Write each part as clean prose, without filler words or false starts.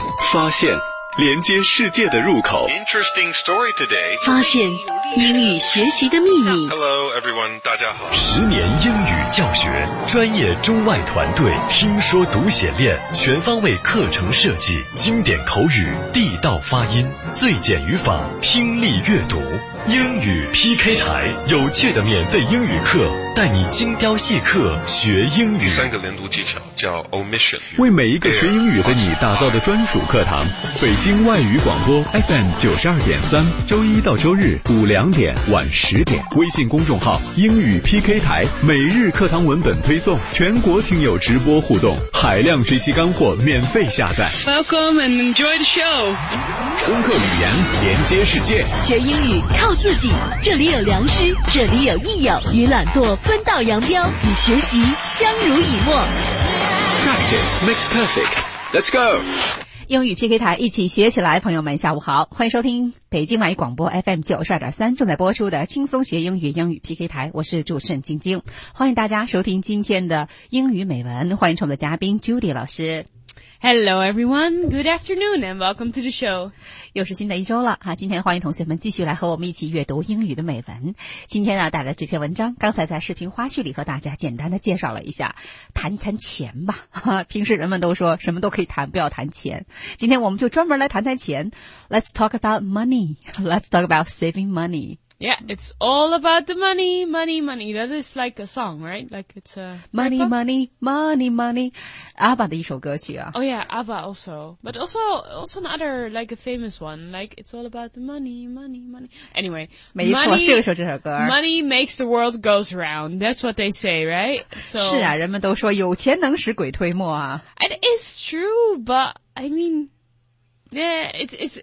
发现连接世界的入口， Interesting story today. 发现英语学习的秘密。 Hello everyone, 大家好。 10年英语教学，专业中外团队，听说读写练，全方位课程设计，经典口语，地道发音，最简语法，听力阅读。英语 PK 台，有趣的免费英语课，带你精雕细刻学英语。 3个连读技巧叫 omission， 为每一个学英语的你打造的专属课堂。北京外语广播 FM 92.3，周一到周日午2点晚10点。微信公众号英语 PK 台，每日课堂文本推送，全国听友直播互动，海量学习干货免费下载。 Welcome and enjoy the show. 攻克语言，连接世界。 学英语靠自己，这里有良师，这里有益友，与懒惰分道扬镳，与学习相濡以沫。 Practice makes perfect. Let's go. 英语 PK 台，一起学起来，朋友们下午好，欢迎收听北京外语广播 FM 92.3正在播出的轻松学英语英语 PK 台，我是主持人晶晶，欢迎大家收听今天的英语美文，欢迎我们的嘉宾 Judy 老师。 Hello everyone, good afternoon and welcome to the show. 又是新的一周了哈，今天欢迎同学们继续来和我们一起阅读英语的美文。今天呢，带来这篇文章，刚才在视频花絮里和大家简单的介绍了一下，谈一谈钱吧。平时人们都说什么都可以谈，不要谈钱。今天我们就专门来谈谈钱。Let's talk about money. Let's talk about saving money.Yeah, it's all about the money, money, money. That is like a song, right? Like it's a... Money, money, money, money. ABBA 的一首歌曲啊。 Oh yeah, ABBA also. But also another, like a famous one. Like, it's all about the money, money, money. Anyway. 没错，是有首这首歌。 Money makes the world goes round. That's what they say, right? So, 是啊，人们都说有钱能使鬼推磨啊。 It is true, but I mean...Yeah,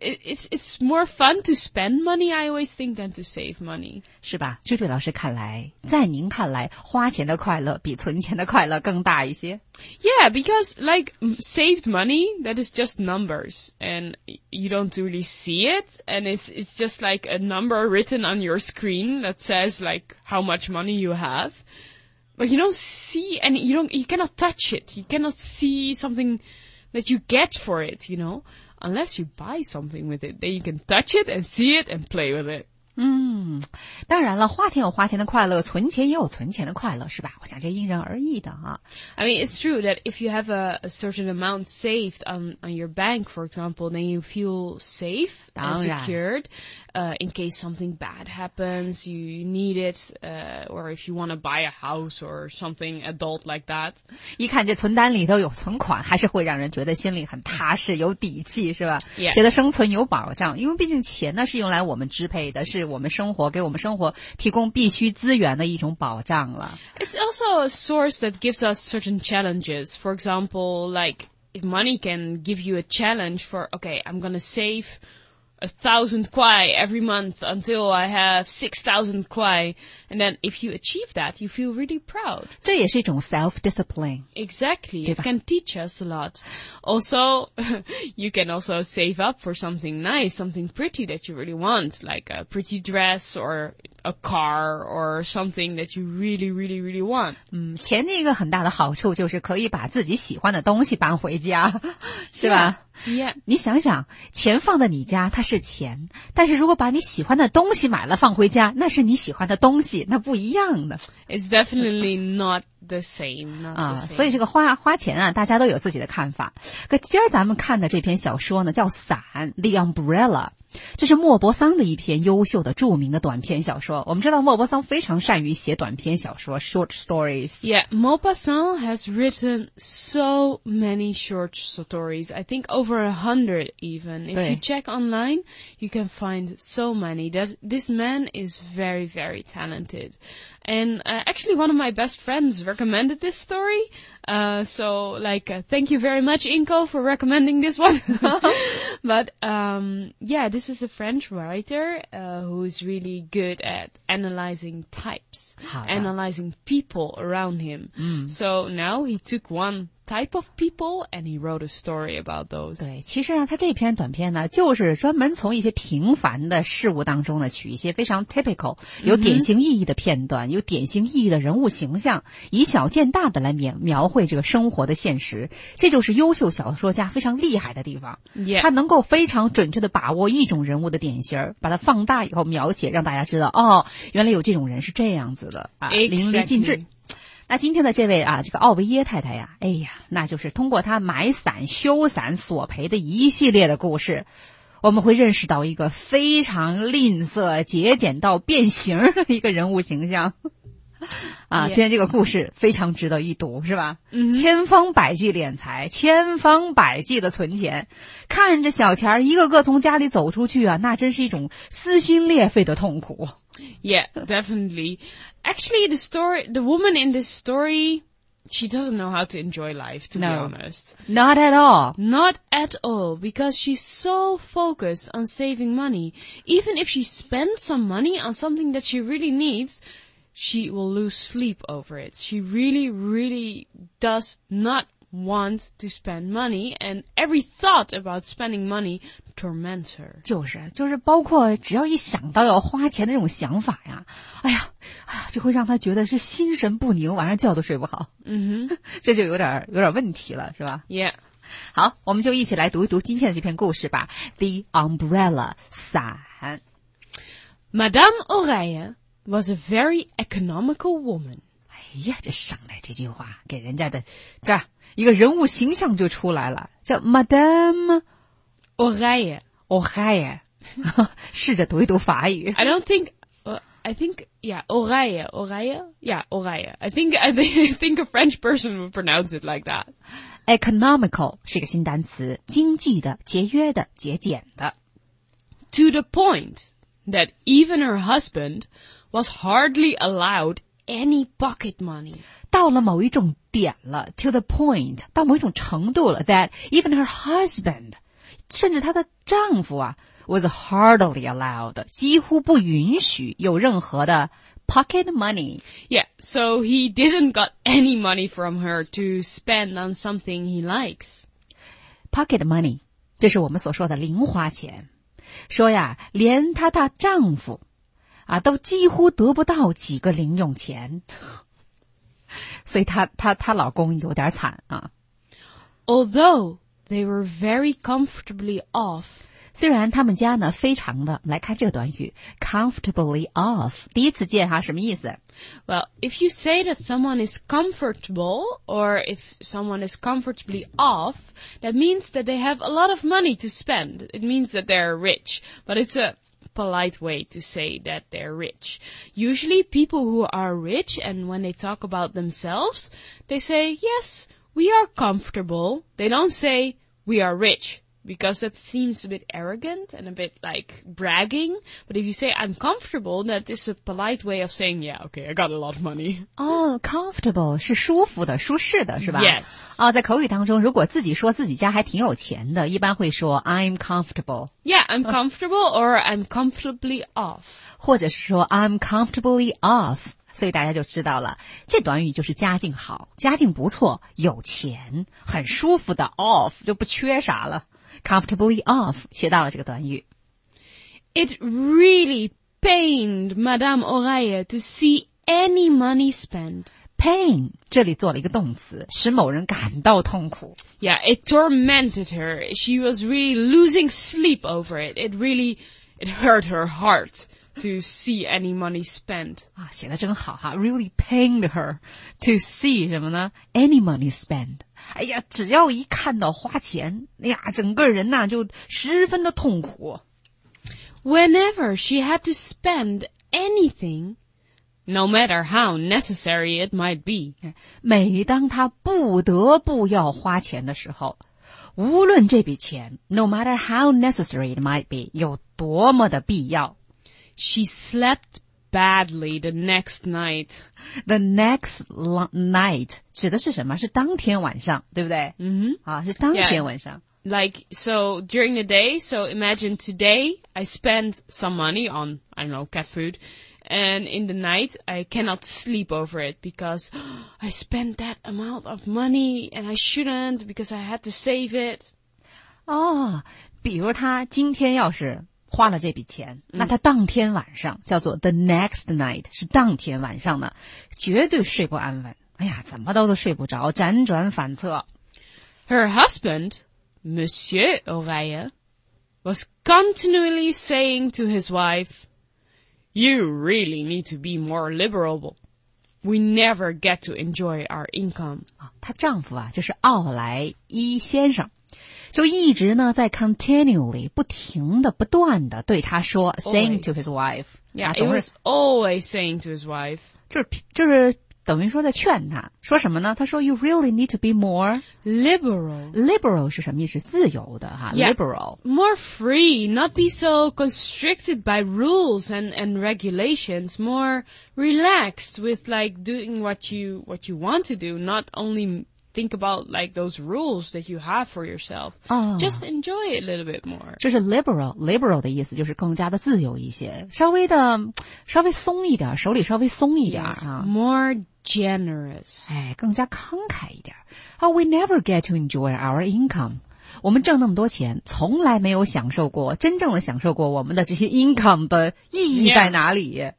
it's more fun to spend money, I always think, than to save money. 是吧？这对老师看来，在您看来，花钱的快乐比存钱的快乐更大一些。 Yeah, because like saved money, that is just numbers, and you don't really see it, and it's just like a number written on your screen that says like how much money you have. But you don't see, and you cannot touch it. You cannot see something that you get for it, you know.Unless you buy something with it, then you can touch it and see it and play with it. 当然了，花钱有花钱的快乐，存钱也有存钱的快乐，是吧？我想这因人而异的啊。 I mean, it's true that if you have a certain amount saved on your bank, for example, then you feel safe and secured. In case something bad happens, you need it, or if you want to buy a house or something adult like that. 一看这存单里头有存款，还是会让人觉得心里很踏实，有底气，是吧？ Yeah. 觉得生存有保障，因为毕竟钱呢是用来我们支配的，是我们生活给我们生活提供必须资源的一种保障了。 It's also a source that gives us certain challenges. For example, like if money can give you a challenge for, okay, I'm going to save 1,000 kwai every month until I have 6,000 kwai. And then if you achieve that, you feel really proud. 这也是一种 self-discipline. Exactly. It can teach us a lot. Also, you can also save up for something nice, something pretty that you really want, like a pretty dress or a car or something that you really, really, really want. 钱的一个很大的好处就是可以把自己喜欢的东西搬回家，是吧？ Yeah. 你想想，钱放在你家它是钱，但是如果把你喜欢的东西买了放回家，那是你喜欢的东西，那不一样的。 It's definitely not the same. Not the same. 所以这个花钱啊，大家都有自己的看法。可今儿咱们看的这篇小说呢，叫《伞》The Umbrella。这是莫泊桑的一篇优秀的著名的短篇小说。我们知道莫泊桑非常善于写短篇小说 short stories. Yeah, Maupassant has written so many short stories. I think over 100 even. If you check online, you can find so many. This man is very, very talented. And actually one of my best friends recommended this story. So like, thank you very much, Inko, for recommending this one. But, yeah, this is a French writer, who is really good at analyzing types, analyzing people around him. So now he took one type of people, and he wrote a story about those. 对，其实呢，他这篇短片呢，就是专门从一些平凡的事物当中呢，取一些非常 typical 有典型意义的片段，有典型意义的人物形象，以小见大的来描绘这个生活的现实。这就是优秀小说家非常厉害的地方。 Yeah. 他能够非常准确的把握一种人物的典型，把它放大以后描写，让大家知道，哦，原来有这种人是这样子的啊， Exactly. 淋漓尽致。那今天的这位啊，这个奥维耶太太呀，哎呀，那就是通过她买伞、修伞索赔的一系列的故事，我们会认识到一个非常吝啬、节俭到变形的一个人物形象。啊， Yeah. 今天这个故事非常值得一读，是吧？千方百计敛财，千方百计的存钱，看着小钱一个个从家里走出去啊，那真是一种撕心裂肺的痛苦。 Yeah, definitely. Actually, the woman in this story, she doesn't know how to enjoy life, to be honest. Not at all. Not at all, because she's so focused on saving money. Even if she spends some money on something that she really needs, she will lose sleep over it. She really, really does not want to spend money, and every thought about spending money torments her. 就是包括只要一想到要花钱的这种想法呀，哎呀，就会让她觉得是心神不宁，晚上觉都睡不好。这就有点问题了，是吧？ Yeah. 好，我们就一起来读一读今天的这篇故事吧。The Umbrella 伞。 Madame Oreille was a very economical woman. 哎呀，这上来这句话给人家的这一个人物形象就出来了，叫 Madame Oreille. Oreille 试着读一读法语。 I think, yeah, Oreille. Yeah, Oreille. I think a French person would pronounce it like that. Economical 是一个新单词，经济的、节约的、节俭的。 To the point that even her husband was hardly allowed any pocket money. 到了某一种点了 ，to the point， 到某一种程度了 ，that even her husband， 甚至她的丈夫啊 ，was hardly allowed， 几乎不允许有任何的 pocket money. Yeah, so he didn't got any money from her to spend on something he likes. Pocket money， 这是我们所说的零花钱。说呀，连她的丈夫啊，都几乎得不到几个零用钱。所以她老公有点惨啊。 Although they were very comfortably off. 虽然他们家呢非常的，来看这个短语 comfortably off， 第一次见哈，什么意思？ Well, if you say that someone is comfortable, or if someone is comfortably off, that means that they have a lot of money to spend. It means that they're rich, but it's a polite way to say that they're rich. Usually people who are rich, and when they talk about themselves, they say, yes, we are comfortable. They don't say, we are rich, because that seems a bit arrogant and a bit like bragging. But if you say, I'm comfortable, that is a polite way of saying, yeah, okay, I got a lot of money. 哦 comfortable 是舒服的、舒适的，是吧？ Yes. 啊，在口语当中，如果自己说自己家还挺有钱的，一般会说 I'm comfortable， Yeah, I'm comfortable, or I'm comfortably off. 或者是说 I'm comfortably off。所以大家就知道了，这短语就是家境好、家境不错、有钱、很舒服的 off， 就不缺啥了。comfortably off 学到了这个短语。 It really pained Madame Oreille to see any money spent. pain 这里做了一个动词，使某人感到痛苦。 Yeah, it tormented her. She was really losing sleep over it. It hurt her heart to see any money spent. 啊，写得真好哈 ，really pained her to see 什么呢 ？any money spent。哎呀，只要一看到花钱，哎呀，整个人呐就十分的痛苦。 Whenever she had to spend anything, no matter how necessary it might be. 每当她不得不要花钱的时候，无论这笔钱 no matter how necessary it might be 有多么的必要 She slept badly the next night. The next night 指的是什么？是当天晚上，对不对？啊，是当天晚上。 Like, so during the day, so imagine today I spend some money on, I don't know, cat food. And in the night, I cannot sleep over it because I spent that amount of money and I shouldn't because I had to save it. 哦，比如他今天要是花了这笔钱，那他当天晚上叫做 the next night， 是当天晚上呢，绝对睡不安稳。哎呀，怎么都睡不着，辗转反侧。 Her husband, Monsieur Oreille, was continually saying to his wife, "You really need to be more liberal. We never get to enjoy our income." 她丈夫啊，就是奥莱伊先生，就一直呢在 continually 不停的、不断的对她说 saying to his wife. Yeah, it was always saying to his wife. 就是等于说在劝他，说什么呢？他说 "You really need to be more liberal." Liberal 是什么意思？自由的哈 Yeah, liberal. More free, not be so constricted by rules and regulations. More relaxed with like doing what you want to do, not only think about like those rules that you have for yourself. Just enjoy it a little bit more. 这是 liberal 的意思，就是更加的自由一些，稍微松一点，手里稍微松一点啊。 More generous. 哎，更加慷慨一点。We never get to enjoy our income. 我们挣那么多钱，从来没有真正的享受过我们的这些 income 的意义在哪里？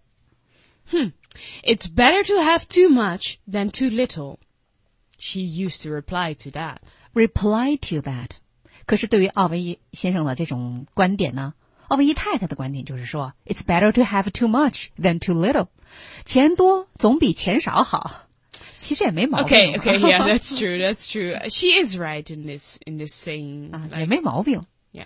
It's better to have too much than too little. She used to reply to that. Reply to that. 可是对于奥维伊先生的这种观点呢，奥维伊太太的观点就是说 It's better to have too much than too little. 钱多总比钱少好。其实也没毛病。 Okay, yeah, that's true. She is right in this saying. 也没毛病。 Yeah.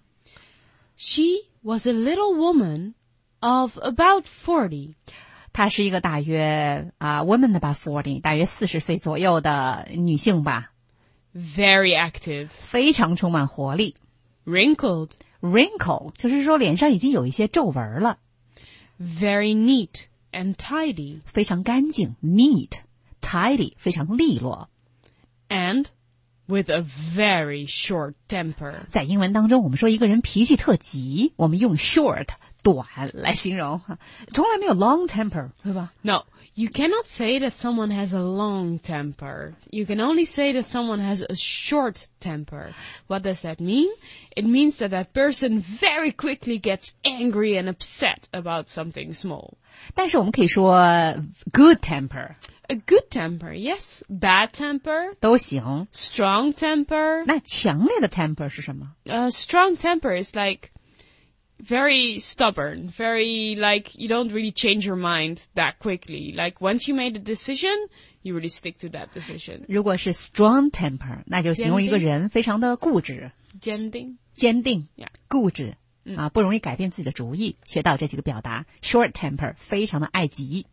She was a little woman of about 40. 她是一个大约woman about 40， 大约40岁左右的女性吧。 Very active. 非常充满活力。 Wrinkled. Wrinkle 就是说脸上已经有一些皱纹了。 Very neat and tidy. 非常干净 neat。Tidy 非常利落 and with a very short temper. 在英文当中我们说一个人脾气特急，我们用 short 短来形容，从来没有 long temper 对吧？ No, you cannot say that someone has a long temper. You can only say that someone has a short temper. What does that mean? It means that that person very quickly gets angry and upset about something small. 但是我们可以说 good temper。A good temper, yes. Bad temper 都行。 Strong temper. 那强烈的 temper 是什么？ Strong temper is like very stubborn, very like you don't really change your mind that quickly. Like once you made a decision, you really stick to that decision. 如果是 strong temper, 那就形容一个人非常的固执。 坚定 yeah. 固执不容易改变自己的主意。学到这几个表达 short temper 非常的爱急。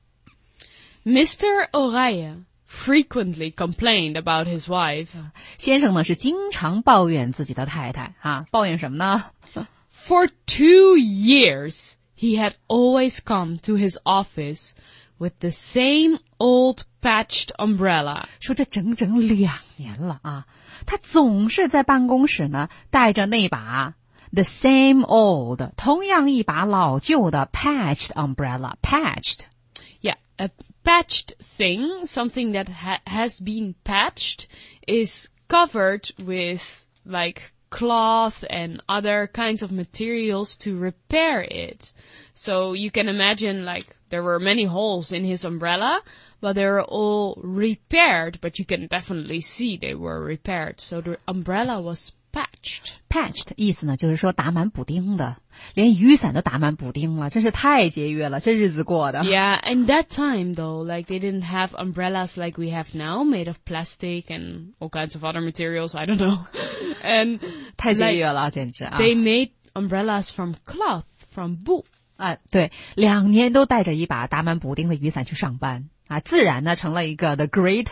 Mr. Oreille frequently complained about his wife. 先生呢是经常抱怨自己的太太抱怨什么呢？ For 2 years, he had always come to his office with the same old patched umbrella. 说这整整2年了他总是在办公室呢带着那把 the same old 同样一把老旧的 patched umbrella. Patched. Yeah, a patched thing, something that has been patched, is covered with like cloth and other kinds of materials to repair it. So you can imagine like there were many holes in his umbrella, but they were all repaired, but you can definitely see they were repaired. So the umbrella was patched. Patched 意思呢就是说打满补丁的，连雨伞都打满补丁了，真是太节约了，这日子过的。 Yeah, and that time though, like they didn't have umbrellas like we have now, made of plastic and all kinds of other materials, I don't know. And 太节约了，简直 They made umbrellas from cloth, from 布。 对，2年都带着一把打满补丁的雨伞去上班。自然呢成了一个 the great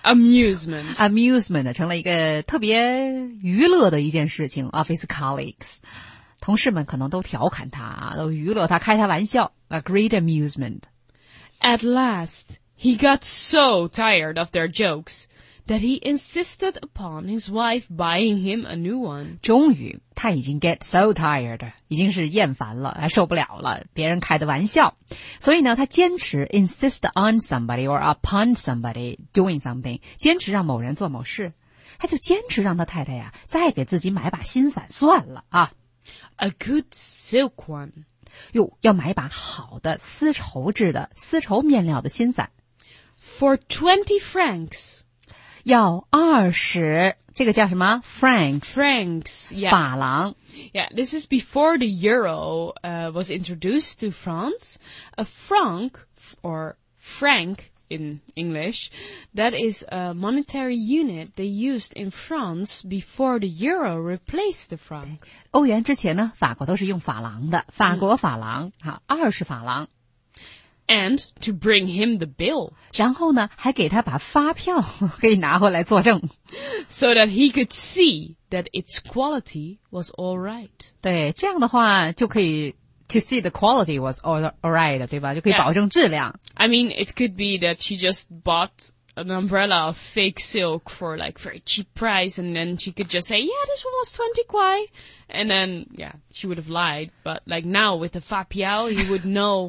amusement 成了一个特别娱乐的一件事情 of his colleagues 同事们可能都调侃他都娱乐他开他玩笑 a great amusement. At last he got so tired of their jokes that he insisted upon his wife buying him a new one. 终于他已经 get so tired， 已经是厌烦了，还受不了了别人开的玩笑，所以呢他坚持 insist on somebody or upon somebody doing something， 坚持让某人做某事，他就坚持让他太太呀再给自己买把新伞算了啊。 A good silk one. 哟，要买把好的丝绸制的丝绸面料的新伞。 For 20 francs. 要20，这个叫什么 Francs, yeah. 法郎。 Yeah, this is before the euro was introduced to France. A franc, or franc in English, that is a monetary unit they used in France before the euro replaced the franc. 欧元之前呢，法国都是用法郎的，法国法郎，20法郎。 And to bring him the bill. 然后呢，还给他把发票可以拿回来作证。 So that he could see that its quality was all right. 对，这样的话就可以 to see the quality was all right， 对吧？就可以保证质量。 I mean, it could be that she just bought an umbrella of fake silk for like very cheap price, and then she could just say, yeah, this one was 20 kwai. And then, yeah, she would have lied. But like now with the fapiao, he would know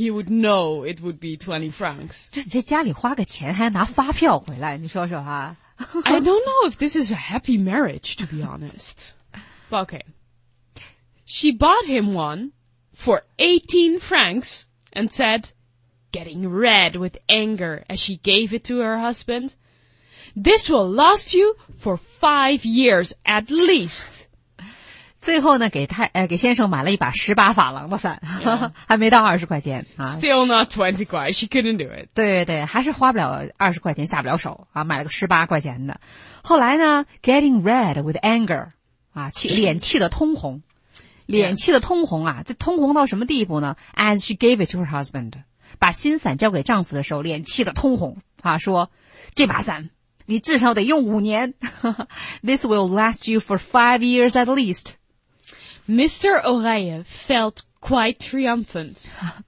it would be 20 francs. 这你这家里花个钱还拿发票回来，你说说哈。 I don't know if this is a happy marriage, to be honest. But okay. She bought him one for 18 francs and said, getting red with anger as she gave it to her husband, this will last you for 5 years at least. 最后呢，给先生买了一把18法郎的伞，还没到20块钱啊。 Still not 20 kwai. She couldn't do it. 对对，还是花不了20块钱，下不了手啊，买了个18块钱的。后来呢 ，getting red with anger 啊，脸气得通红，脸气得通红啊，这通红到什么地步呢 ？As she gave it to her husband， 把新伞交给丈夫的时候，脸气得通红啊，说这把伞你至少得用5年，This will last you for 5 years at least. Mr. Oreille felt quite triumphant.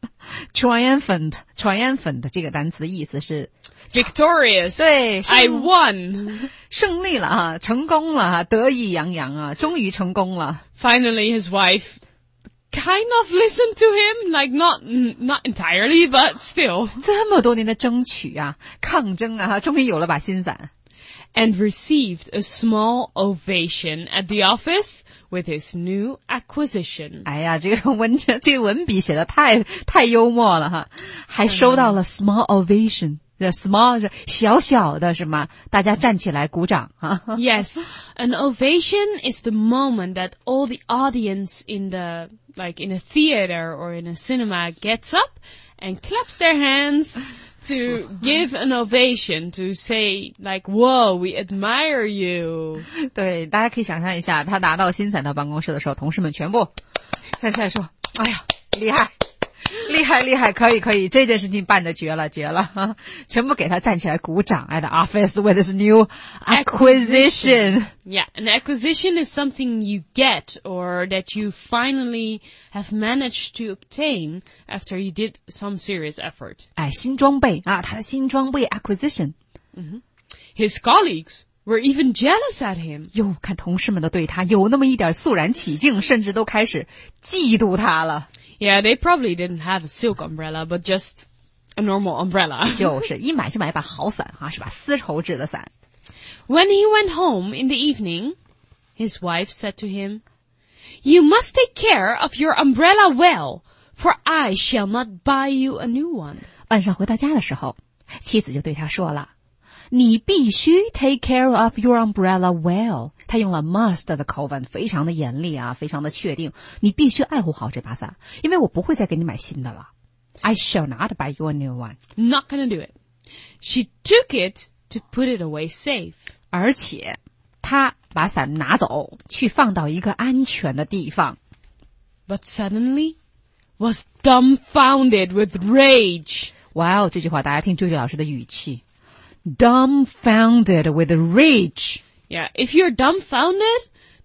Triumphant 这个单词的意思是 victorious. 对 I won. 胜利了啊，成功了啊，得意洋洋啊，终于成功了。 Finally, his wife kind of listened to him, like not entirely, but still. 这么多年的争取啊，抗争啊，终于有了把新伞。 And received a small ovation at the office with his new acquisition. 哎呀，这个文笔写得太幽默了哈，还收到了 small ovation。small 是小小的是吗？大家站起来鼓掌啊。 Yes, an ovation is the moment that all the audience in a theater or in a cinema gets up and claps their hands to give an ovation, to say like, whoa, we admire you. 对，大家可以想象一下，他拿到新伞到办公室的时候，同事们全部站起来说，哎呀，厉害厉害，可以，这件事情办得绝了啊，全部给他站起来鼓掌 at the office with his new acquisition. Yeah, an acquisition is something you get or that you finally have managed to obtain after you did some serious effort. 哎，新装备啊，他的新装备 acquisition. His colleagues were even jealous at him. 哟，看同事们都对他有那么一点肃然起敬，甚至都开始嫉妒他了。 Yeah, they probably didn't have a silk umbrella, but just a normal umbrella. 就是一买就买一把好伞啊，是把丝绸制的伞。 When he went home in the evening, his wife said to him, "You must take care of your umbrella well, for I shall not buy you a new one." 晚上回到家的时候，妻子就对他说了，你必须 take care of your umbrella well. 他用了 must 的口吻，非常的严厉啊，非常的确定，你必须爱护好这把伞，因为我不会再给你买新的了。I shall not buy you a new one. Not gonna do it. She took it to put it away safe. 而且他把伞拿走，去放到一个安全的地方。 But suddenly was dumbfounded with rage. 哇哦，这句话大家听朱莉老师的语气。Dumbfounded with rage. Yeah, if you're dumbfounded,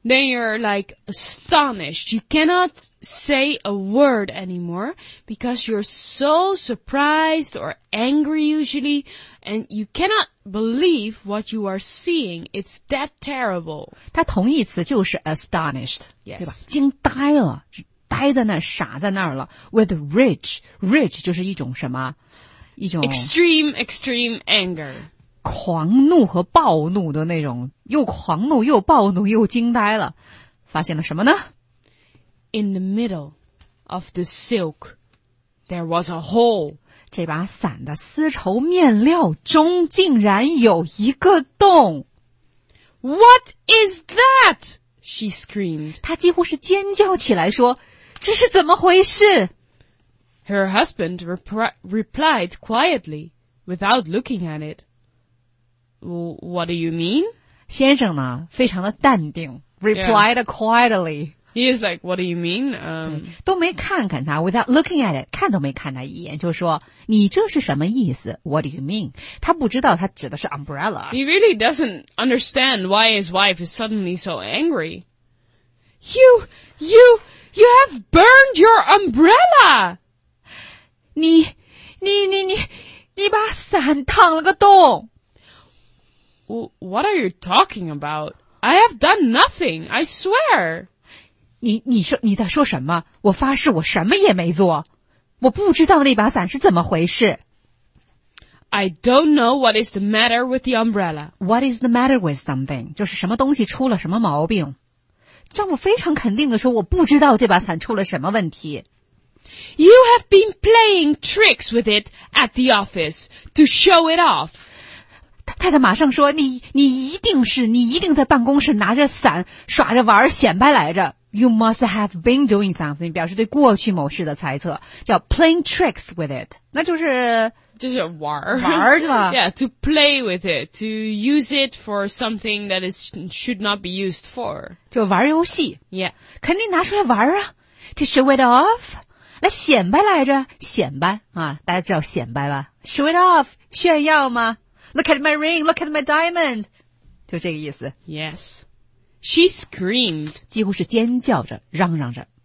then you're like astonished. You cannot say a word anymore because you're so surprised or angry usually, and you cannot believe what you are seeing. It's that terrible. 它同义词就是 astonished， Yes. 对吧？惊呆了，呆在那，傻在那儿了。With rage 就是一种什么？一种 extreme anger. 狂怒和暴怒的那种，又狂怒又暴怒又惊呆了。发现了什么呢？ In the middle of the silk, there was a hole. 这把伞的丝绸面料中竟然有一个洞。 What is that? She screamed. 她几乎是尖叫起来说，这是怎么回事？ Her husband replied quietly, without looking at it. What do you mean? 先生呢，非常的淡定 replied quietly. He is like, what do you mean? 都没看看他 without looking at it， 看都没看他一眼，就说你这是什么意思 What do you mean? 他不知道他指的是 umbrella. He really doesn't understand why his wife is suddenly so angry. You have burned your umbrella! 你把伞烫了个洞。 What are you talking about? I have done nothing, I swear. 你说你在说什么？我发誓我什么也没做，我不知道那把伞是怎么回事。 I don't know what is the matter with the umbrella. What is the matter with something? 就是什么东西出了什么毛病。丈夫非常肯定地说，我不知道这把伞出了什么问题。 You have been playing tricks with it at the office to show it off. 太太马上说，你一定在办公室拿着伞耍着玩显摆来着。You must have been doing something， 表示对过去某事的猜测，叫 playing tricks with it， 那就是玩是吧 Yeah, to play with it, to use it for something that should not be used for. 就玩游戏 Yeah. 肯定拿出来玩啊 to show it off， 来显摆来着，显摆啊，大家知道显摆吧 show it off， 炫耀吗 Look at my ring, look at my diamond， 就这个意思。 Yes. She screamed. 几乎是尖叫着嚷嚷着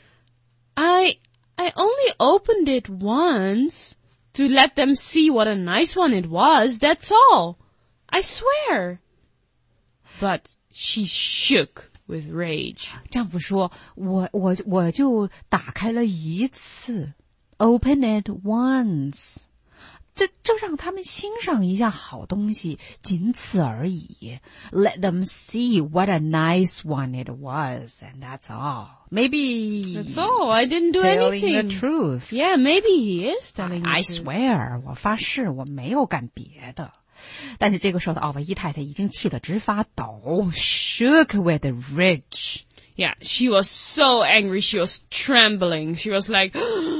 I only opened it once to let them see what a nice one it was, that's all. I swear. But she shook with rage. 丈夫说我就打开了一次 open it once， 就让他们欣赏一下好东西，仅此而已。 Let them see what a nice one it was, and that's all. Maybe That's all. I didn't do telling anything. the truth. Yeah, maybe he is telling the I truth. swear, 我发誓我没有干别的。但是这个时候的奥维伊太太已经气得直发抖 shook with rage. Yeah, she was so angry. She was trembling. She was like,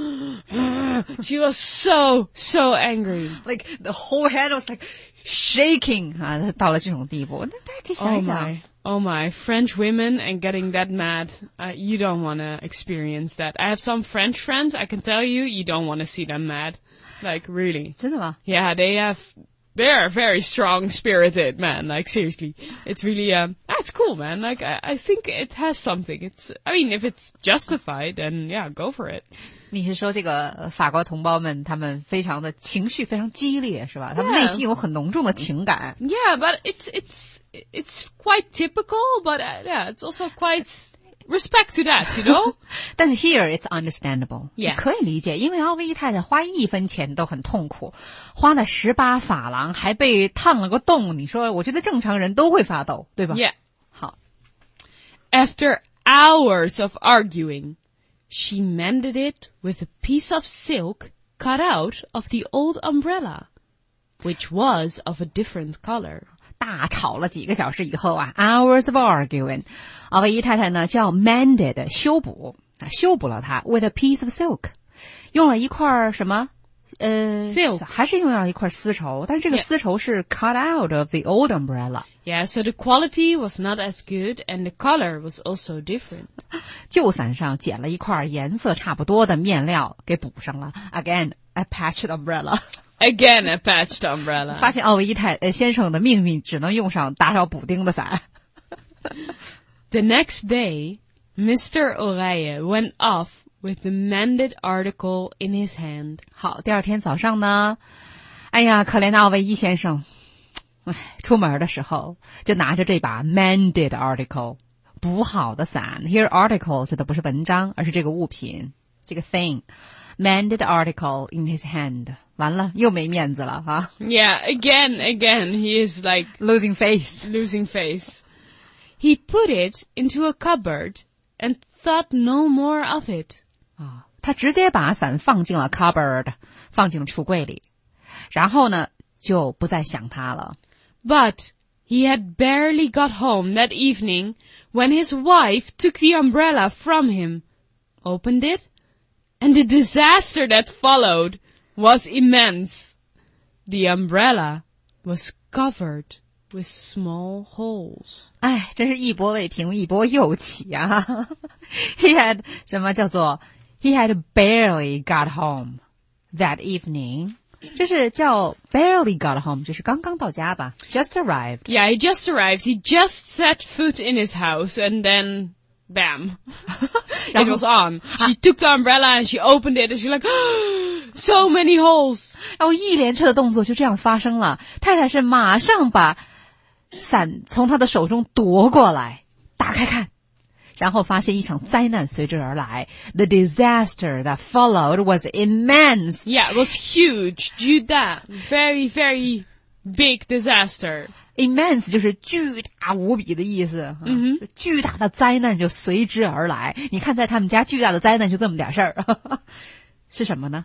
she was so angry. Like the whole head was like shaking 啊，到了这种地步，那大家可以想一想。 Oh my, French women and getting that mad. You don't want to experience that. I have some French friends. I can tell you, you don't want to see them mad. Like, really. 真的吗？ Yeah, they're very strong-spirited, man. Like, seriously. It's really, that's cool, man. Like, I think it has something. I mean, if it's justified, then yeah, go for it. 你是说这个法国同胞们他们非常的情绪非常激烈是吧？他们内心有很浓重的情感。 Yeah, but it's quite typical, but yeah, it's also quite respect to that, you know? 但是 here it's understandable. Yes. 可以理解，因为奥维伊太太花1分钱都很痛苦，花了18法郎还被烫了个洞，你说我觉得正常人都会发抖，对吧？ Yeah. 好。 After hours of arguing, she mended it with a piece of silk cut out of the old umbrella, which was of a different color. 大吵了几个小时以后啊 ，hours of arguing， 奥维伊太太呢叫 mended 修补了它 with a piece of silk， 用了一块什么 silk， 还是用了一块丝绸，但是这个丝绸是 cut out of the old umbrella。 Yeah, so the quality was not as good and the color was also different. 旧伞上捡了一块颜色差不多的面料给补上了 ，again a patched umbrella。Again a patched umbrella. 发现奥维伊先生的命运只能用上打扰补丁的伞。 The next day, Mr. Oreille went off with the mended article in his hand. 好，第二天早上呢，哎呀，可怜的奥维伊先生，出门的时候就拿着这把 mended article 补好的伞。Here article 指的不是文章，而是这个物品，这个 thing。Mended article in his hand. 完了，又没面子了哈。 Yeah, again, he is like losing face. He put it into a cupboard and thought no more of it. 他直接把伞放进了 cupboard， 放进了橱柜里，然后呢，就不再想它了。 But he had barely got home that evening when his wife took the umbrella from him, opened it,And the disaster that followed was immense. The umbrella was covered with small holes. 哎，真是一波未平，一波又起啊！He had 什么叫做 He had barely got home that evening. 这是叫 barely got home， 就是刚刚到家吧 ？Just arrived. Yeah, he just arrived. He just set foot in his house, and then.Bam. It was on. She took the umbrella and she opened it and she like, so many holes. 然后一连串的动作就这样发生了。太太是马上把伞从他的手中夺过来，打开看，然后发现一场灾难随之而来。The disaster that followed was immense. Yeah, it was huge. 巨大 very, very big disaster.Immense 就是巨大无比的意思，巨大的灾难就随之而来。你看，在他们家巨大的灾难就这么点事儿，是什么呢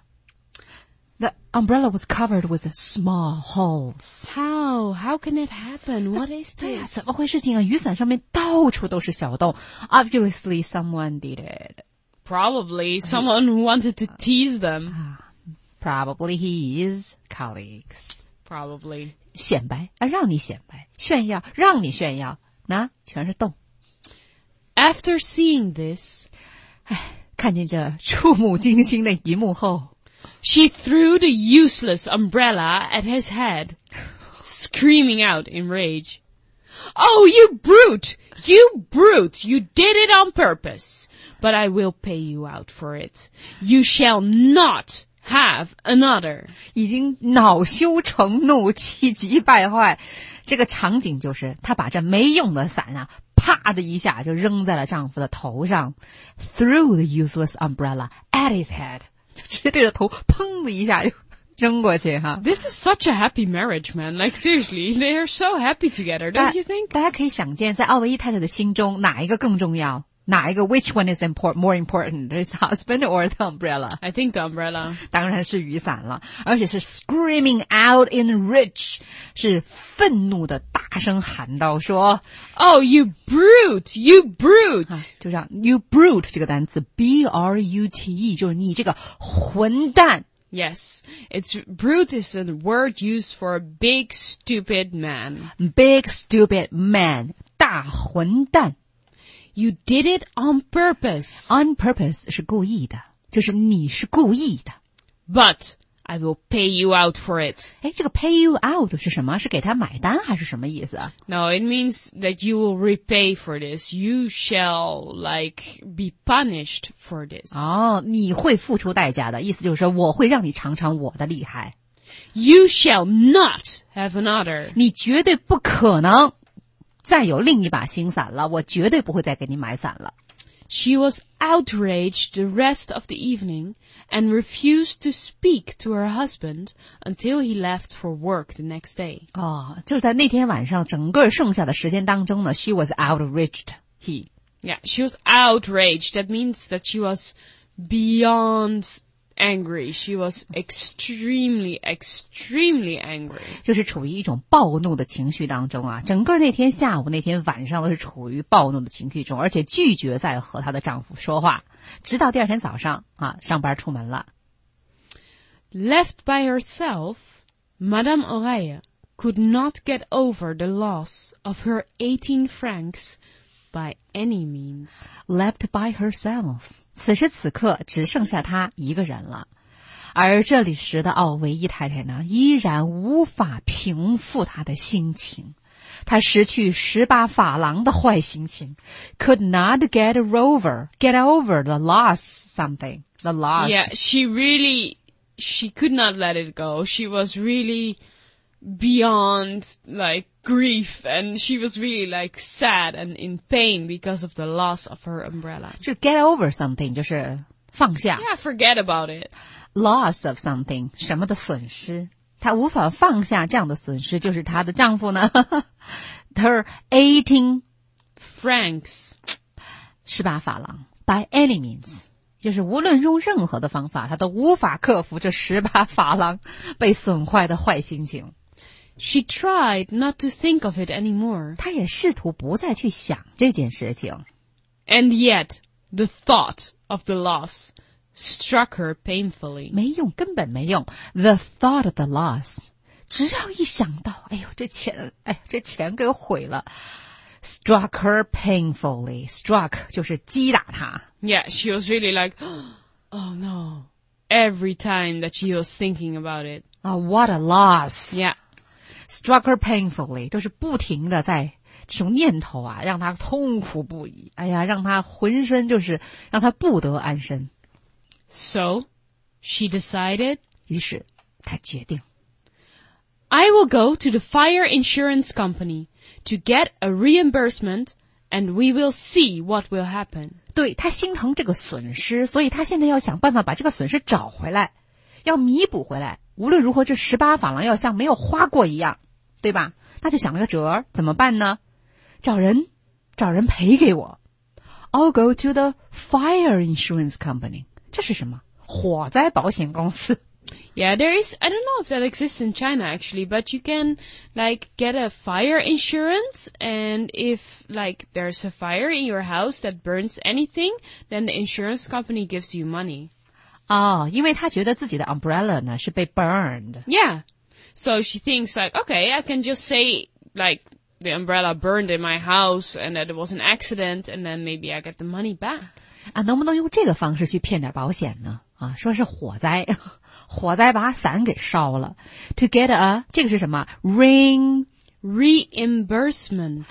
？The umbrella was covered with small holes. How can it happen? What is this? 怎么回事情啊？雨伞上面到处都是小洞。Obviously, someone did it. Probably someone who wanted to tease them. Probably his colleagues. Probably. 显摆啊，让你显摆，炫耀，让你炫耀，那全是洞。 After seeing this, 看见这触目惊心的一幕后 she threw the useless umbrella at his head, screaming out in rage. Oh, you brute! You brute! You did it on purpose. But I will pay you out for it. You shall not.Have another. 已经恼羞成怒，气急败坏。这个场景就是她把这没用的伞啊，啪的一下就扔在了丈夫的头上 ，threw the useless umbrella at his head， 就直接对着头砰的一下就扔过去哈。 This is such a happy marriage, man. Like seriously, they are so happy together, don't you think? 大家可以想见，在奥维伊太太的心中，哪一个更重要？哪一个 which one is more important? His husband or the umbrella? I think the umbrella. 当然是雨伞了，而且是 screaming out in rage， 是愤怒的大声喊道说 Oh, you brute! You brute! 就让 you brute 这个单词 B-R-U-T-E 就是你这个混蛋。 Yes, brute is a word used for a big stupid man. Big stupid man 大混蛋。 You did it on purpose. On purpose 是故意的，就是你是故意的。 But I will pay you out for it. 这个 pay you out 是什么？是给他买单还是什么意思啊？ No, it means that you will repay for this. You shall, be punished for this. 你会付出代价的，意思就是说我会让你尝尝我的厉害。 You shall not have another. 你绝对不可能再有另一把新伞了，我绝对不会再给你买伞了。 She was outraged the rest of the evening and refused to speak to her husband until he left for work the next day. 就是在那天晚上整个剩下的时间当中呢 she was outraged. Yeah, she was outraged. That means that she was beyond angry. She was extremely angry. 就是处于一种暴怒的情绪当中啊，整个那天下午那天晚上都是处于暴怒的情绪中，而且拒绝再和她的丈夫说话，直到第二天早上上班出门了。 Left by herself, Madame Oreille could not get over the loss of her 18 francs by any means. Left by herself. 此时此刻只剩下她一个人了，而这里时的奥维伊太太呢，依然无法平复她的心情。 他失去18法郎的坏心情 ，could not get over the loss something, the loss. Yeah, she could not let it go. She was really beyond like grief, and she was really like sad and in pain because of the loss of her umbrella. 这 get over something 就是放下 Yeah, forget about it. loss of something 什么的损失，她无法放下这样的损失，就是她的丈夫呢her 18 francs 18法郎 by any means， 就是无论用任何的方法，她都无法克服这18法郎被损坏的坏心情。 She tried not to think of it anymore. 她也试图不再去想这件事情。 And yet, the thought of the loss struck her painfully. 没用，根本没用。The thought of the loss， 只要一想到，哎呦，这钱给我毁了 ，struck her painfully. Struck 就是击打她。 Yeah, she was really like, oh no. Every time that she was thinking about it. What a loss. Yeah. Struck her painfully， 就是不停的在这种念头啊，让她痛苦不已。哎呀，让她浑身就是让她不得安生。 So, she decided. 于是她决定 I will go to the fire insurance company to get a reimbursement, and we will see what will happen. 对，她心疼这个损失，所以她现在要想办法把这个损失找回来，要弥补回来。无论如何，这18法郎要像没有花过一样，对吧？那就想了个辙儿，怎么办呢？找人赔给我。I'll go to the fire insurance company. 这是什么？火灾保险公司。 Yeah, there is, I don't know if that exists in China actually, but you can like get a fire insurance, and if like there's a fire in your house that burns anything, then the insurance company gives you money. 因为她觉得自己的 umbrella 呢是被 burned. Yeah. So she thinks like, okay, I can just say like the umbrella burned in my house and that it was an accident, and then maybe I get the money back. 能不能用这个方式去骗点保险呢？说是火灾把伞给烧了。To get a 这个是什么 reimbursement.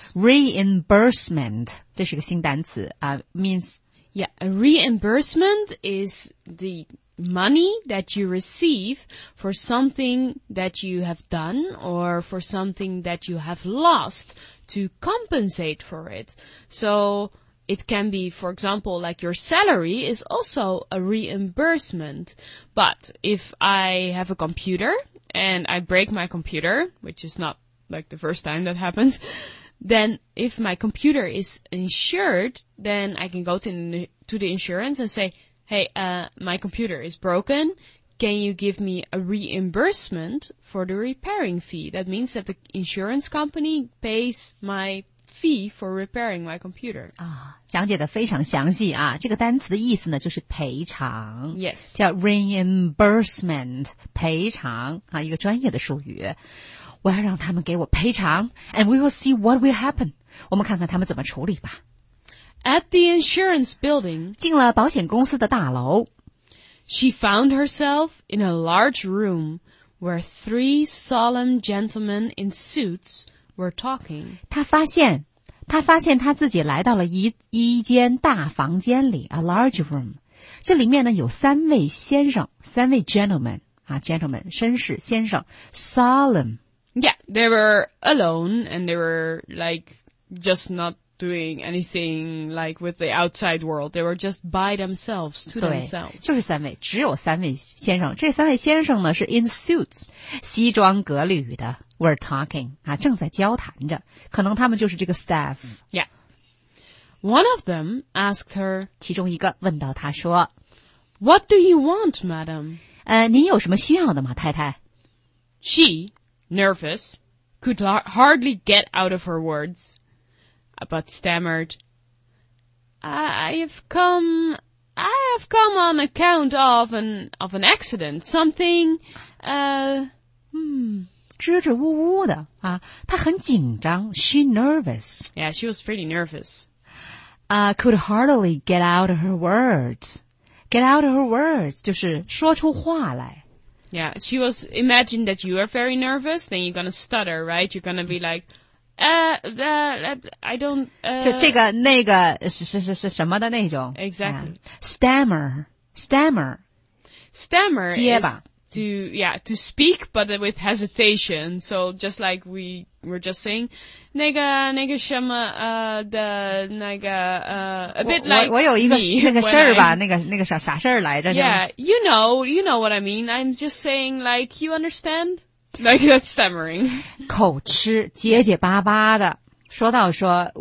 这是个新单词means yeah, a reimbursement is the money that you receive for something that you have done or for something that you have lost to compensate for it. So it can be, for example, like your salary is also a reimbursement. But if I have a computer and I break my computer, which is not like the first time that happens, then if my computer is insured, then I can go to the insurance and say, hey, my computer is broken. Can you give me a reimbursement for the repairing fee? That means that the insurance company pays my fee for repairing my computer. 讲解的非常详细这个单词的意思呢就是赔偿。 Yes. 叫 reimbursement 赔偿一个专业的术语。我要让他们给我赔偿 and we will see what will happen. 我们看看他们怎么处理吧。 At the insurance building, 进了保险公司的大楼 she found herself in a large room where 3 solemn gentlemen in suits were talking. 她发现她自己来到了一间大房间里 a large room. 这里面呢有3位先生，3位 gentlemen gentlemen 绅士先生 solemn. Yeah, they were alone and they were like just not doing anything like with the outside world. They were just by themselves, to 对 themselves. 就是3位，只有3位先生。这3位先生呢是 in suits 西装革履的 were talking 正在交谈着，可能他们就是这个 staff. Yeah. One of them asked her, 其中一个问到她说 What do you want, madam? 您有什么需要的吗，太太？ She, nervous, could hardly get out of her words, but stammered, I have come on account of an accident, something, 支支吾吾的她很紧张 she nervous. Yeah, she was pretty nervous. Could hardly get out of her words. Get out of her words 就是说出话来。 Yeah, she was, imagine that you are very nervous, then you're gonna stutter, right? You're gonna be like, I don't. 就这个那个是什么的那种 Exactly. Stammer 结巴。 To speak, but with hesitation. So just like we were just saying, 那个什么的那个a bit like 我有一个那个事儿吧，那个啥事儿来着 Yeah, you know what I mean. I'm just saying like you understand? Like that's stammering. 口吃结巴巴的，说到说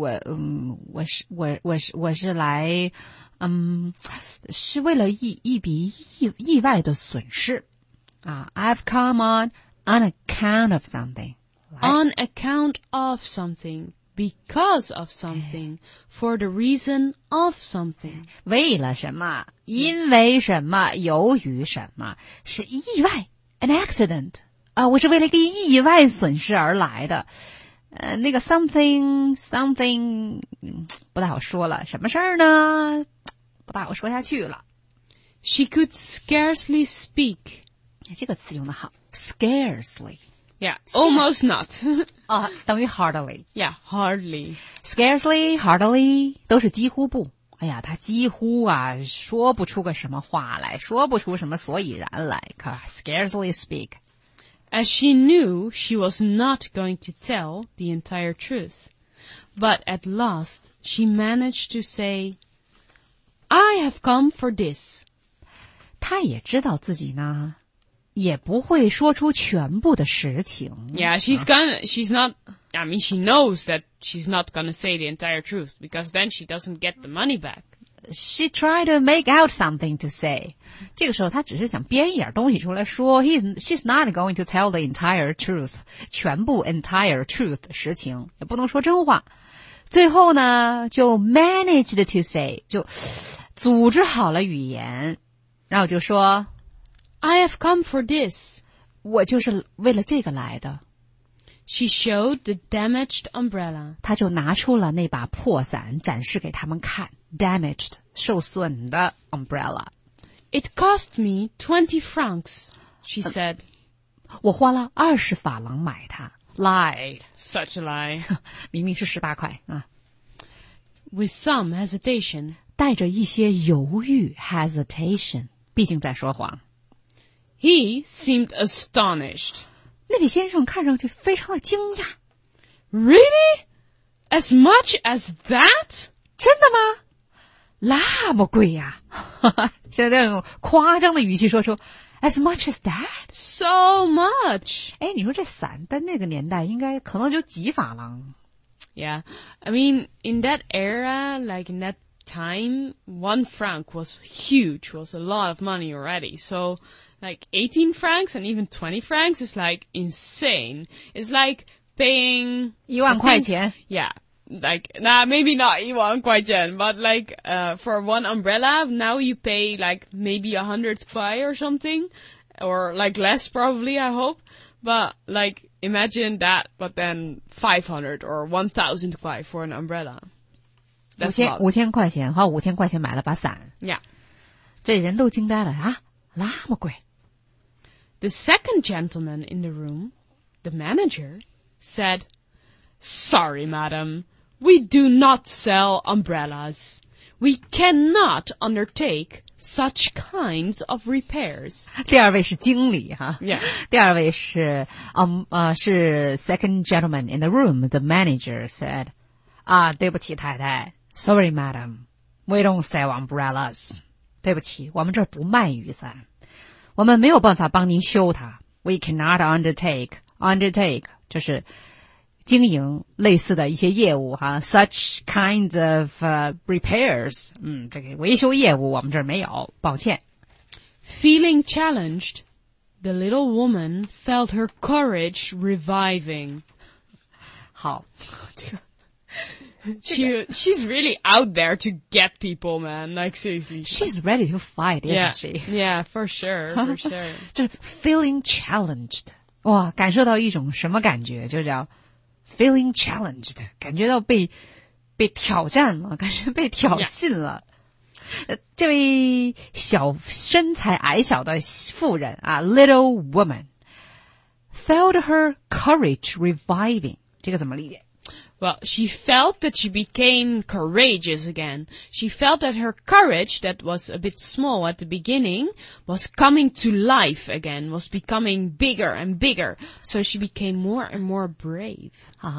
我是来是为了一笔意外的损失啊 I've come on account of something. On account of something, because of something, for the reason of something. 为了什么？因为什么？由于什么？是意外 an accident 啊，我是为了一个意外损失而来的。那个 something 不太好说了，什么事儿呢？不大好说下去了。 She could scarcely speak. 这个词用得好 ，scarcely. Yeah, almost not. 啊，等于 hardly. Yeah, hardly. Scarcely, hardly 都是几乎不。哎呀，他几乎啊说不出个什么话来，说不出什么所以然来。Scarcely speak. As she knew she was not going to tell the entire truth. But at last she managed to say, I have come for this. 她也知道自己呢，也不会说出全部的实情。 Yeah, she knows that she's not gonna say the entire truth, because then she doesn't get the money back. She tried to make out something to say. 这个时候她只是想编一点东西出来说。She's not going to tell the entire truth. 全部 entire truth 实情，也不能说真话。最后呢，就 managed to say， 就组织好了语言，然后就说 I have come for this. 我就是为了这个来的。 She showed the damaged umbrella. 她就拿出了那把破伞展示给他们看。Damaged 受损的 umbrella. It cost me 20 francs, she said. 我花了20法郎买它。Lie. Such a lie. 明明是18块啊。 With some hesitation. 带着一些犹豫 hesitation. 毕竟在说谎。 He seemed astonished. 那位先生看上去非常的惊讶。 Really? As much as that? 真的吗？那么贵呀！现在用夸张的语气说出 as much as that? So much. 哎，你说这伞在那个年代应该可能就几法郎。 Yeah. I mean, in that era, like in that time, 1 franc was huge, was a lot of money already. So, like 18 francs and even 20 francs is like insane. It's like paying 1万块钱。 Yeah. Like, maybe not 1块钱, but like, for one umbrella, now you pay like maybe 100 kwai or something, or like less probably, I hope. But like, imagine that, but then 500 or 1,000 kwai for an umbrella. That's lots. 5000块钱，花5000块钱买了把伞。 Yeah. 这人都惊呆了啊，那么贵。 The second gentleman in the room, the manager, said, Sorry, madam. We do not sell umbrellas. We cannot undertake such kinds of repairs. 第二位是经理哈。 Yeah. 第二位是是 second gentleman in the room. The manager said, 对不起太太 ，Sorry, madam. We don't sell umbrellas. 对不起，我们这儿不卖雨伞，我们没有办法帮您修它。We cannot undertake 就是经营类似的一些业务哈 ，such kinds of repairs， 这个维修业务我们这儿没有，抱歉。 Feeling challenged, the little woman felt her courage reviving. 好， she's really out there to get people, man. Like seriously, she's ready to fight, isn't she? Yeah, for sure, for sure. 就是 feeling challenged， 哇，感受到一种什么感觉？就叫feeling challenged， 感觉到被挑战了，感觉被挑衅了。这位身材矮小的妇人啊 ，little woman felt her courage reviving， 这个怎么理解？ Well, she felt that she became courageous again. She felt that her courage, that was a bit small at the beginning, was coming to life again, was becoming bigger and bigger. So she became more and more brave.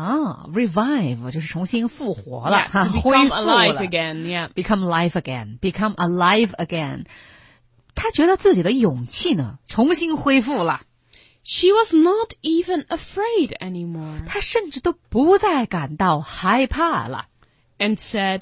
Revive 就是重新复活了 to become alive again, yeah. Become alive again. Become alive again. 她觉得自己的勇气呢，重新恢复了。 She was not even afraid anymore. 她甚至都不再感到害怕了。 And said,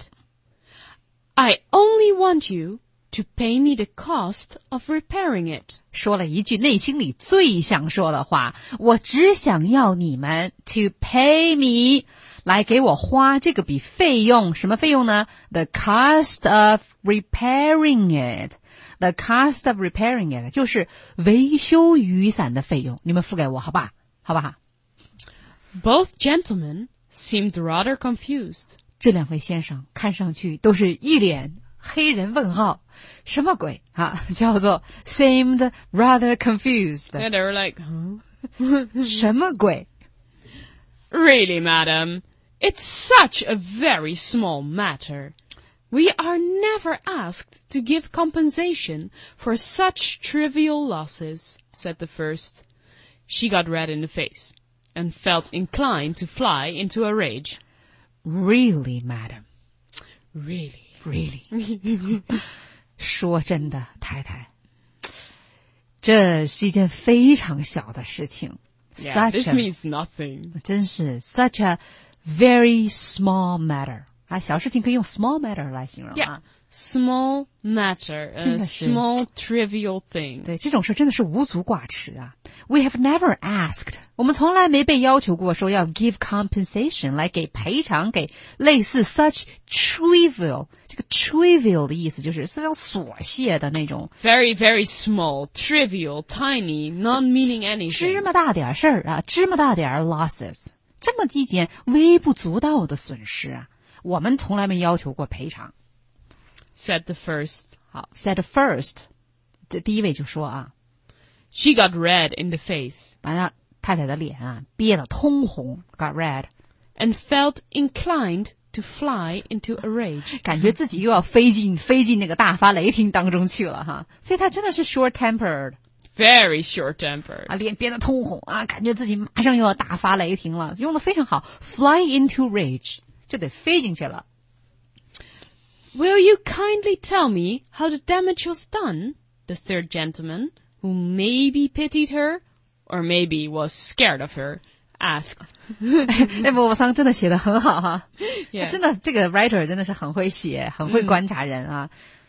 I only want you to pay me the cost of repairing it. 说了一句内心里最想说的话，我只想要你们 to pay me 来给我花这个笔费用，什么费用呢？ The cost of repairing it.The cost of repairing it 就是维修雨伞的费用，你们付给我，好吧？好不好？ Both gentlemen seemed rather confused. 这两位先生看上去都是一脸黑人问号，什么鬼啊？叫做 seemed rather confused. Yeah, they were like, huh? 什么鬼？ Really, madam, it's such a very small matter.We are never asked to give compensation for such trivial losses, said the first. She got red in the face and felt inclined to fly into a rage. Really, madam? Really? 说真的，太太，这是一件非常小的事情。 Yeah, this means nothing. 真是 such a very small matter.小事情可以用 small matter 来形容 Yeah, small matter, a small trivial thing. 对，这种事真的是无足挂齿啊。We have never asked. 我们从来没被要求过说要 give compensation 来给赔偿给类似 such trivial. 这个 trivial 的意思就是非常琐屑的那种。 Very, very small, trivial, tiny, not meaning anything. 芝麻大点事儿啊，芝麻大点 losses. 这么一件微不足道的损失啊。我们从来没要求过赔偿 said the first. 好 said first 这第一位就说啊 She got red in the face. 把那太太的脸啊憋得通红 got red. And felt inclined to fly into a rage. 感觉自己又要飞进那个大发雷霆当中去了哈。所以她真的是 short-tempered. Very short-tempered. 啊，脸憋得通红啊，感觉自己马上又要大发雷霆了，用得非常好 fly into rage.就得飞进去了。 Will you kindly tell me how the damage was done? The third gentleman, who maybe pitied her, or maybe was scared of her, asked. 那莫泊桑真的写得很好哈 Yeah. 真的这个 writer 真的是很会写，很会观察人啊。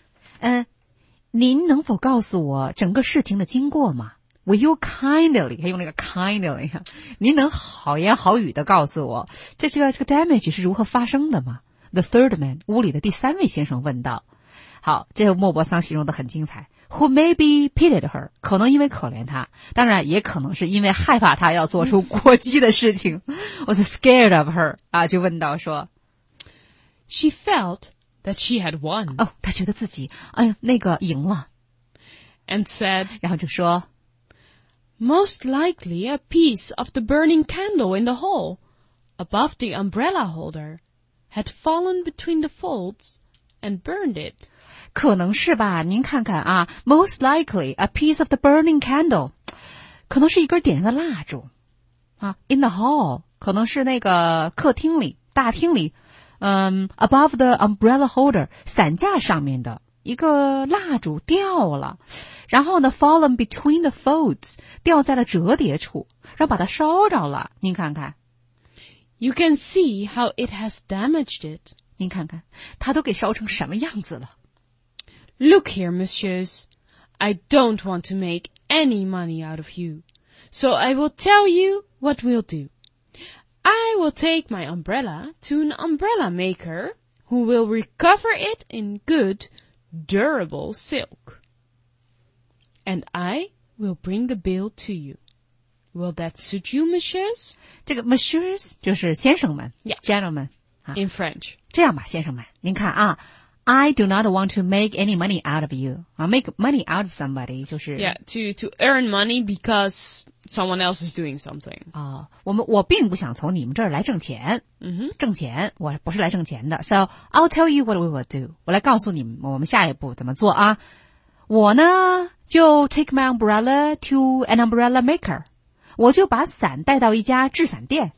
您能否告诉我整个事情的经过吗？Will you kindly 还用那个 kindly 您能好言好语的告诉我这个 damage 是如何发生的吗？ The third man 屋里的第三位先生问道。好，这个莫泊桑形容的很精彩。Who maybe pitied her 可能因为可怜她，当然也可能是因为害怕她要做出过激的事情was scared of her 啊，就问到说 She felt that she had won. 哦，她觉得自己那个赢了 And said, 然后就说 Most likely a piece of the burning candle in the hall, above the umbrella holder, had fallen between the folds and burned it. 可能是吧，您看看啊 ，most likely a piece of the burning candle， 可能是一根点燃的蜡烛啊 ，in the hall， 可能是那个客厅里、大厅里，above the umbrella holder， 伞架上面的一个蜡烛掉了，然后呢 fallen between the folds， 掉在了折叠处，然后把它烧着了，您看看。 You can see how it has damaged it. 您看看，它都给烧成什么样子了。 Look here, messieurs. I don't want to make any money out of you. So I will tell you what we'll do. I will take my umbrella to an umbrella maker who will recover it in good, durable silk. And I will bring the bill to you. Will that suit you, messieurs? 这个 messieurs 就是先生们 Yeah. gentlemen. In French. 这样吧，先生们，您看啊 I do not want to make any money out of you. Make money out of somebody 就是 Yeah, to earn money because someone else is doing something. 我并不想从你们这儿来挣钱。挣钱，我不是来挣钱的。So I'll tell you what we will do. 我来告诉你们我们下一步怎么做啊。我呢就 take my umbrella to an umbrella maker. 我就把伞带到一家制伞店。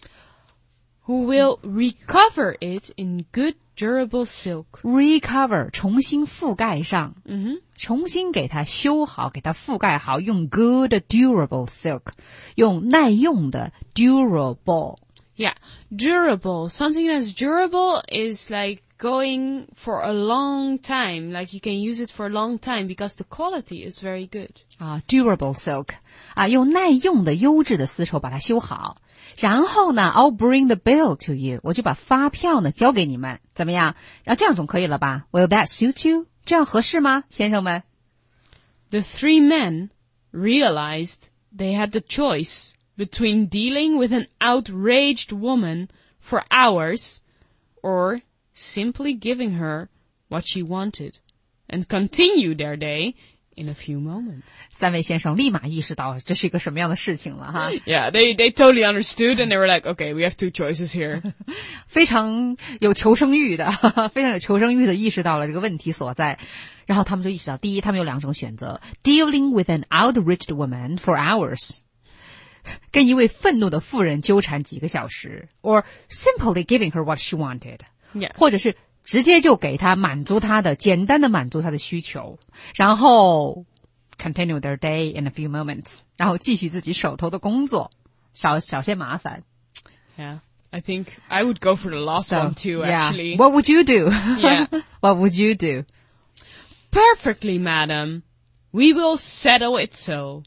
Who will recover it in good durable silk. Recover 重新覆盖上，重新给它修好，给它覆盖好，用 good durable silk， 用耐用的 durable。 Yeah, durable. Something that's durable is like going for a long time. Like you can use it for a long time because the quality is very good. Durable silk 用耐用的优质的丝绸把它修好。然后呢 I'll bring the bill to you. 我就把发票呢交给你们，怎么样？然后这样总可以了吧？ Will that suit you? 这样合适吗，先生们？ The three men realized they had the choice between dealing with an outraged woman for hours or simply giving her what she wanted and continue their day in a few moments. 三位先生立马意识到这是一个什么样的事情了哈。 Yeah, they totally understood and they were like, okay, we have two choices here. 非常有求生欲的，非常有求生欲的意识到了这个问题所在。然后他们就意识到，第一，他们有两种选择 ：dealing with an outraged woman for hours， 跟一位愤怒的妇人纠缠几个小时 ，or simply giving her what she wanted， 或者是直接就给她满足她的，简单的满足她的需求，然后 continue their day in a few moments， 然后继续自己手头的工作，少些麻烦。 Yeah, I think I would go for the last one too, actually. What would you do? Yeah. What would you do? Perfectly, madam. We will settle it so.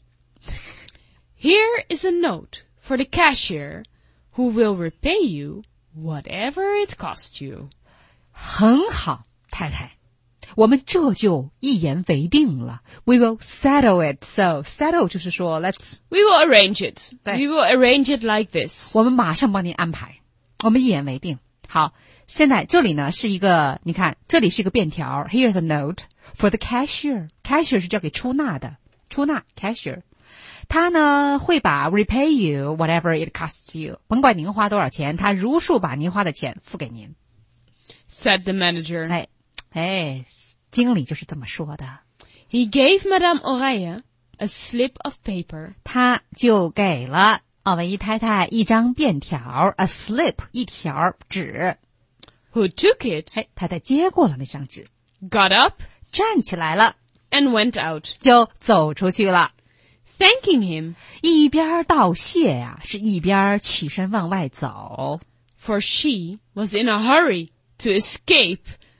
Here is a note for the cashier who will repay you whatever it cost you. 很好，太太，我们这就一言为定了。We will settle it. So settle 就是说 we will arrange it. We will arrange it like this. 我们马上帮您安排，我们一言为定。好，现在这里呢是一个，你看这里是一个便条。Here's a note for the cashier. Cashier 是交给出纳的，出纳 cashier。他呢会把 repay you whatever it costs you， 甭管您花多少钱，他如数把您花的钱付给您。 Said the manager. 经理就是这么说的。 He gave Madame Oreille a slip of paper. 他就给了奥维伊太太一张便条 ，a slip 一条纸。 Who took it? 太太接过了那张纸 ，got up, 站起来了 and went out. 就走出去了。 Thanking him. 一边道谢呀，是一边起身往外走。 For she was in a hurry to escape,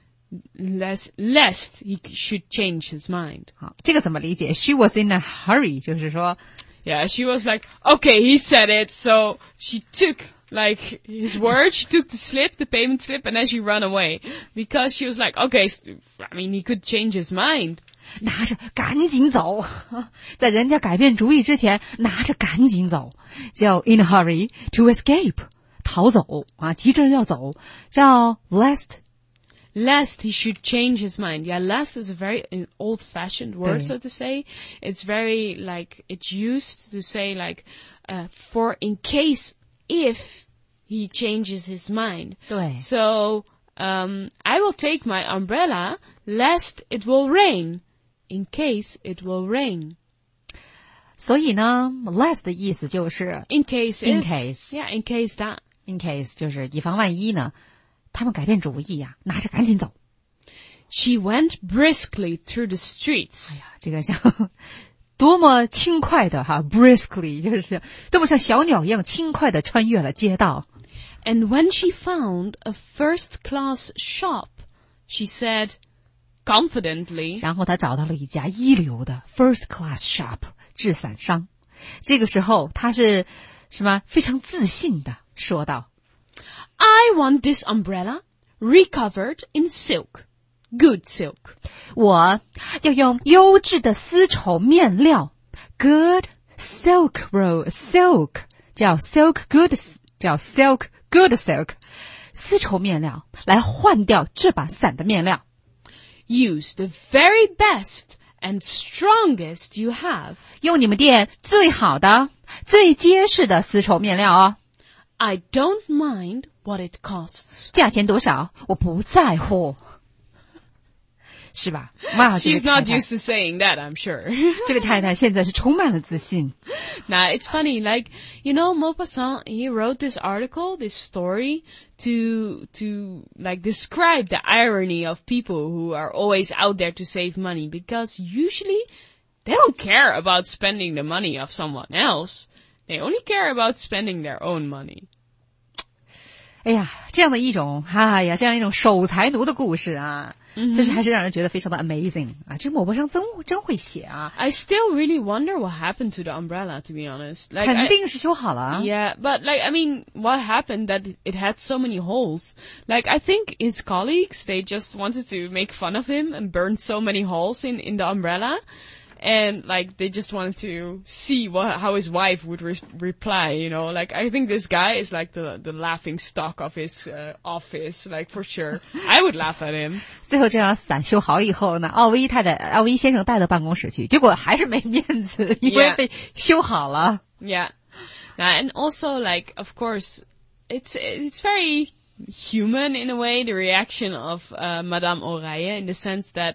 lest he should change his mind. 好，这个怎么理解 ？She was in a hurry， 就是说 ，Yeah, she was like, okay, he said it, so she took like his word. She took the slip, the payment slip, and then she ran away because she was like, okay, I mean, he could change his mind. 拿着赶紧走，在人家改变主意之前，拿着赶紧走，叫 in a hurry to escape， 逃走啊，急着要走，叫 lest he should change his mind. Yeah, lest is a very old-fashioned word, so to say. It's very like it's used to say like for in case if he changes his mind. 对。 So I will take my umbrella lest it will rain. In case it will rain. 所以呢 lest 的意思就是 in case yeah, in case that. In case 就是以防万一呢，他们改变主意呀，拿着赶紧走。 She went briskly through the streets. 哎呀，这个像多么轻快的哈 briskly 就是多么像小鸟一样轻快的穿越了街道。 And when she found a first-class shop, she said confidently. 然后她找到了一家一流的 first class shop 制伞商。这个时候她是什么？非常自信的说道 I want this umbrella recovered in silk. Good silk. 我要用优质的丝绸面料 good silk roll silk 叫 silk good 叫 silk good silk 丝绸面料来换掉这把伞的面料。 Use the very best and strongest you have. 用你们店最好的、最结实的丝绸面料哦。 I don't mind what it costs. 价钱多少，我不在乎。是吧？哇， She's not used to saying that, I'm sure. 这个太太现在是充满了自信。 Nah, it's funny, like, you know, Maupassant, he wrote this article, this story, to like describe the irony of people who are always out there to save money, because usually they don't care about spending the money of someone else. They only care about spending their own money. 哎呀，这样的一种，哎呀，这样一种守财奴的故事啊，真是还是让人觉得非常的 amazing 啊！这某博上真会写啊。 I still really wonder what happened to the umbrella, to be honest. Like, 肯定是修好了。 Yeah, but like, I mean, what happened that it had so many holes? Like, I think his colleagues, they just wanted to make fun of him and burn so many holes in the umbrella. And like, they just wanted to see how his wife would reply, you know, like, I think this guy is like the laughing stock of his, office, like, for sure. I would laugh at him. 最后这样伞修好以后呢，奥威先生带到办公室去，结果还是没面子，因为被修好了。 Yeah. And also, like, of course, it's very human in a way, the reaction of, Madame Oreille, in the sense that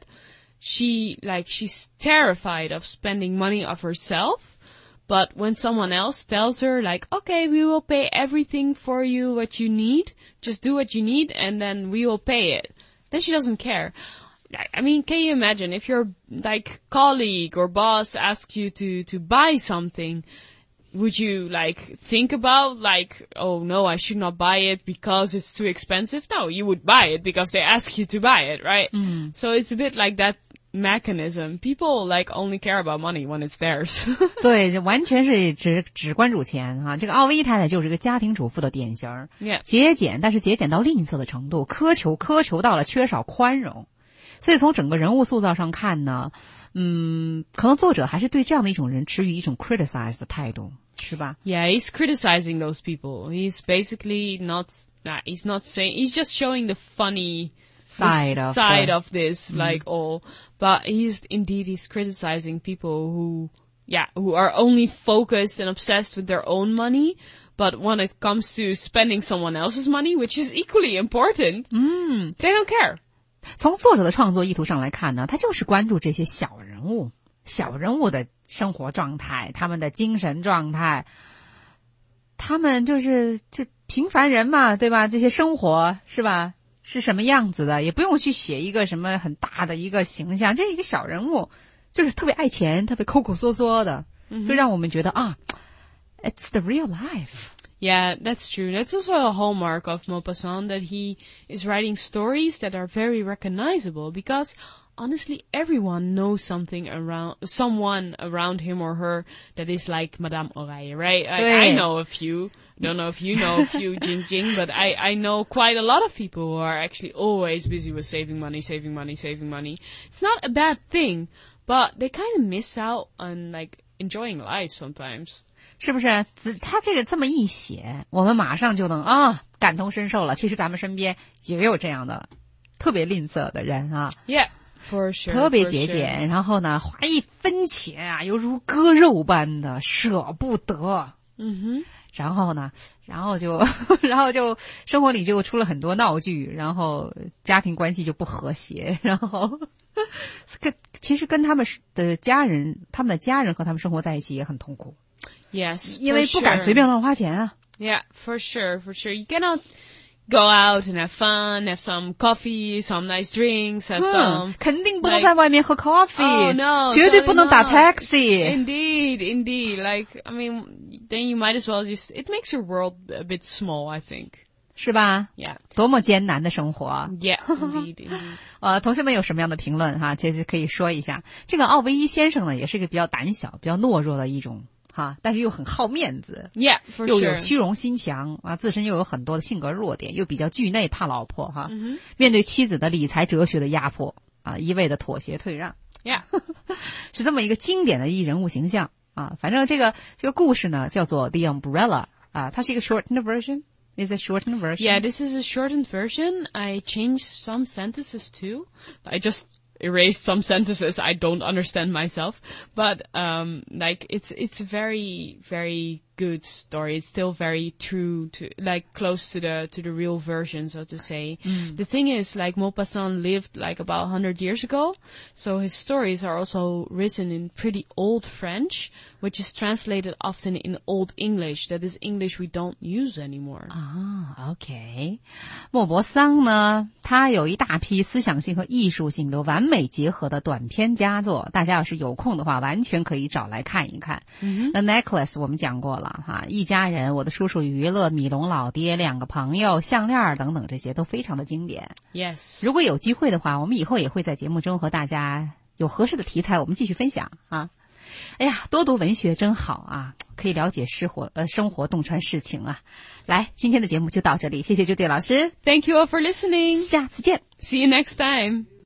she's terrified of spending money of herself, but when someone else tells her, like, okay, we will pay everything for you, what you need, just do what you need, and then we will pay it, then she doesn't care. I mean, can you imagine if your, like, colleague or boss asks you to buy something, would you, like, think about, like, oh no, I should not buy it because it's too expensive? No, you would buy it because they ask you to buy it, right? So it's a bit like that mechanism. People, like, only care about money when it's theirs. 对，完全是只关注钱啊！这个奥威太太就是个家庭主妇的典型。 Yeah. 节俭，但是节俭到吝啬的程度，苛求到了缺少宽容。所以从整个人物塑造上看呢，可能作者还是对这样的一种人持于一种 criticize 的态度，是吧？ Yeah, he's criticizing those people. He's basically he's not saying, he's just showing the funny side of this, like, but he's criticizing people who are only focused and obsessed with their own money, but when it comes to spending someone else's money, which is equally important, they don't care. 从作者的创作意图上来看呢，他就是关注这些小人物的生活状态，他们的精神状态，他们就平凡人嘛，对吧？这些生活是吧？是什么样子的，也不用去写一个什么很大的一个形象，这是一个小人物，就是特别爱钱，特别抠抠缩缩的，就让我们觉得啊 ，it's the real life. Yeah, that's true. That's also a hallmark of Maupassant, that he is writing stories that are very recognizable, because honestly, everyone knows someone around him or her that is like Madame Oreille, right? I know a few. Don't know if you know a few, Jing, but I know quite a lot of people who are actually always busy with saving money. It's not a bad thing, but they kind of miss out on, like, enjoying life sometimes. 是不是？他这么一写，我们马上就能感同身受了。其实咱们身边也有这样的特别吝啬的人啊。 Yeah, for sure. 特别节俭，然后呢，花一分钱啊，犹如割肉般的舍不得。然后呢，然后就生活里就出了很多闹剧，然后家庭关系就不和谐，然后其实跟他们的家人和他们生活在一起也很痛苦。 Yes, 因为不敢随便乱花钱啊。 Yeah, for sure. You cannot go out and have fun, have some coffee, some nice drinks, have some... 肯定不能在外面喝 coffee. Oh, no. 绝对不能打 taxi. Indeed. Like, I mean, then you might as well it makes your world a bit small, I think. 是吧？ Yeah. 多么艰难的生活。 Yeah, indeed. 同学们有什么样的评论哈？其实可以说一下。这个奥维伊先生呢，也是一个比较胆小、比较懦弱的一种但是又很好面子 ，Yeah, for sure. 又有虚荣心强啊，自身又有很多的性格弱点，又比较惧内怕老婆面对妻子的理财哲学的压迫啊，一味的妥协退让 ，Yeah， 是这么一个经典的一人物形象啊。反正这个故事呢叫做 The Umbrella 啊，它是一个 shortened version. Is it shortened version? Yeah, this is a shortened version. I changed some sentences too. I just erase some sentences I don't understand myself. But like it's a very, very good story. It's still very true to, like, close to the real version, so to say. The thing is, like, Maupassant lived like about 100 years ago, so his stories are also written in pretty old French, which is translated often in Old English. That is English we don't use anymore. OK， 莫泊桑呢，他有一大批思想性和艺术性都完美结合的短篇佳作，大家要是有空的话，完全可以找来看一看。The Necklace 我们讲过了哈，一家人、我的叔叔娱乐、米龙老爹、两个朋友、项链等等，这些都非常的经典。 Yes， 如果有机会的话，我们以后也会在节目中和大家有合适的题材，我们继续分享啊。哎呀，多读文学真好啊，可以了解生活洞穿世情啊。来，今天的节目就到这里，谢谢朱迪老师 Thank you all for listening. 下次见。 See you next time.